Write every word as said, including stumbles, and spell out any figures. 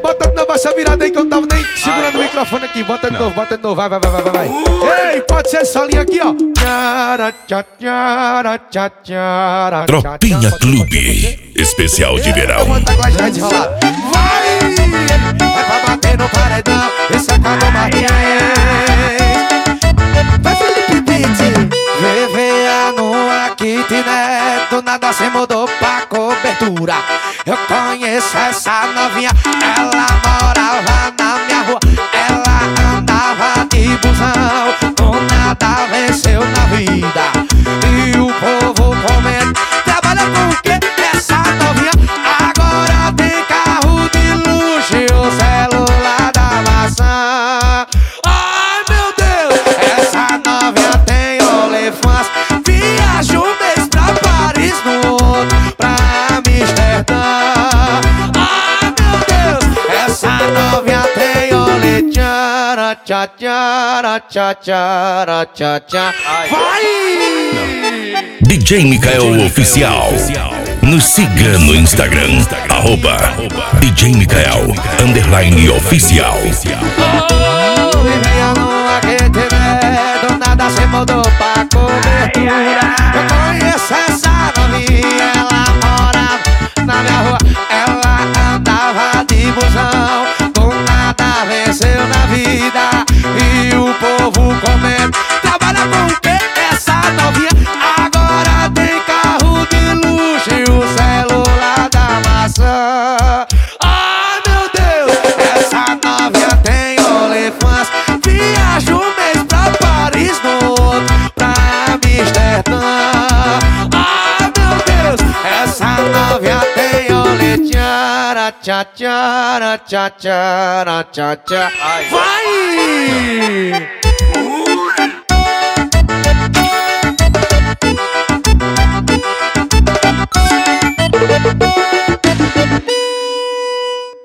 bota de novo essa virada aí que eu não tava nem segurando o microfone aqui. Bota de novo, bota de novo, vai, vai, vai, vai, vai. Ei, pode ser essa linha aqui, ó. Tropinha Clube, especial de verão. Vai, é pra bater no paredão, esse é Cadu Martins. Vai, Felipe Pitti. Vivia numa kitnet, do nada se mudou pra cobertura. Eu conheço essa novinha, ela morava na minha rua. Ela andava de busão, com nada venceu na vida. E o povo comenta, trabalha com o quê? Essa novinha agora tem carro de luxo e o celular da maçã. Ai meu Deus, essa novinha tem OnlyFans. Viaja um mês pra Paris, no outro pra Amsterdã. Ai meu Deus, essa novinha tem OnlyFans. Tchá, tchá, tchá, tchá, tchá, tchá. Vai! D J Mikael Oficial. Nos siga no Instagram, arroba D J Mikael underline oficial. Oh, vivia numa kitnet, do nada se mudou pra cobertura. Eu conheço essa novinha, ela morava na minha rua. Ela andava de busão, com nada venceu na vida. E o povo comenta, trabalha com o quê? Essa novinha agora tem carro de luxo e o celular da maçã. Ai meu Deus, essa novinha tem OnlyFans. Viaja um mês pra Paris, no outro pra Amsterdã. Ai meu Deus, essa novinha tem OnlyFans. Tchá, tchá, tchá, tchá, tchá, tchá. Vai!